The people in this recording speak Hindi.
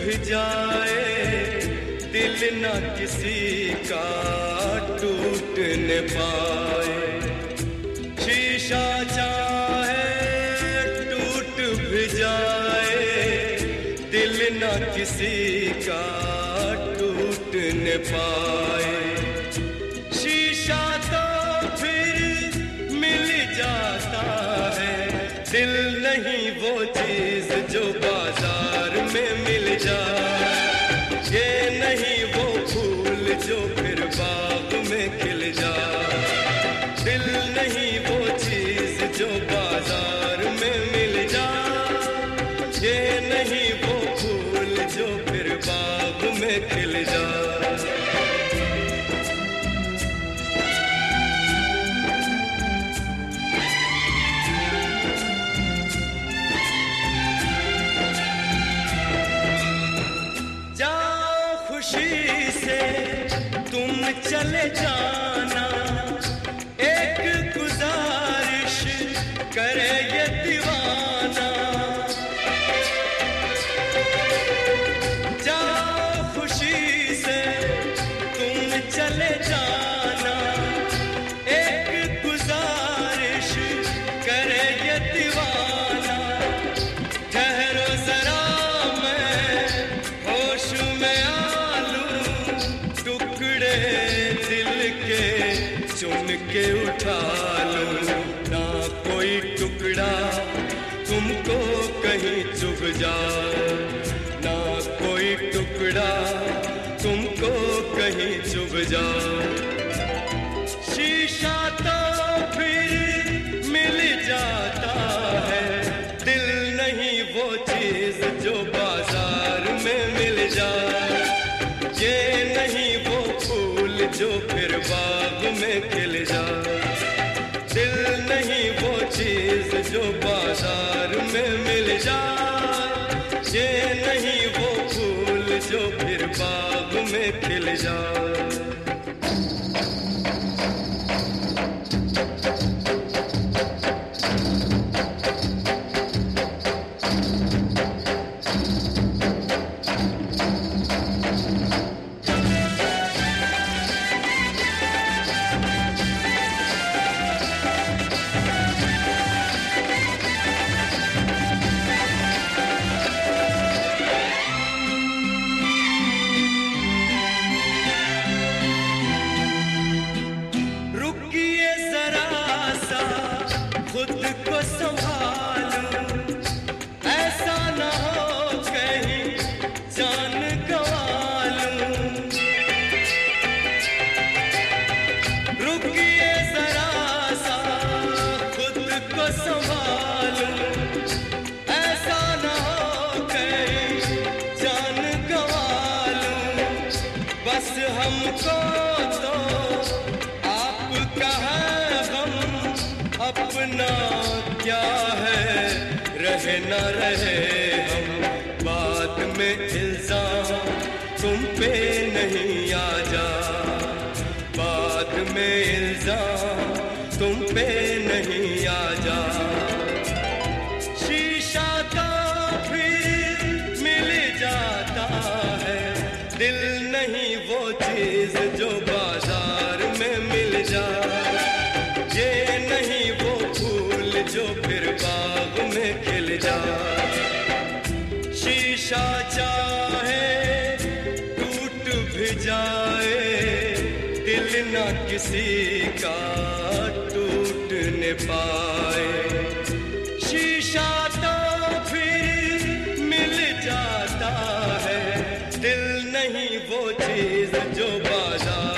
भी जाए दिल ना किसी का टूट न पाए। शीशा चाहे टूट भी जाए दिल ना किसी का टूट न पाए। शीशा तो फिर मिल जाता है, दिल नहीं वो चीज जो बाजार में मिल जाए। ये नहीं वो फूल जो फिर बाग में खिल जाए। दिल नहीं वो चीज जो बाजार में मिल जाए। ये नहीं वो फूल जो फिर बाग में खिल जाए। खुशी से तुम चले जाना, एक गुजारिश करे ये दीवाना। जाओ खुशी से तुम चले जाना, एक गुजारिश करे ये दीवाना। ठहरो जरा मैं होश में चुन के उठा लूं, ना कोई टुकड़ा तुमको कहीं चुभ जाए। ना कोई टुकड़ा तुमको कहीं चुभ जाए। शीशा तो फिर मिल जाता है, दिल नहीं वो चीज जो बाजार में मिल जाए। ये नहीं वो फूल जो फिर बाग में खिल जाए। दिल नहीं वो चीज जो बाजार में मिल जाए। ये नहीं वो फूल जो फिर बाग में खिल जाए। खुद को संभालूं, ऐसा न हो कहीं जान गंवा लूं। रुकिए जरा सा खुद को संभालूं, ऐसा न हो कहीं जान गंवा लूं। बस हमको तो आपका है गम, अपना क्या है रहे न रहे हम। बात में इल्जाम तुम पे नहीं आ जा। बात में इल्जाम तुम पे नहीं आ जा। शीशा तो फिर मिल जाता है, दिल नहीं वो चीज जो बाजार में मिल जाए। ये नहीं वो फूल जो फिर बाग में खिल जाए। शीशा चाहे टूट भी जाए दिल ना किसी का टूट न पाए। शीशा तो फिर मिल जाता है, दिल नहीं वो चीज जो बाजार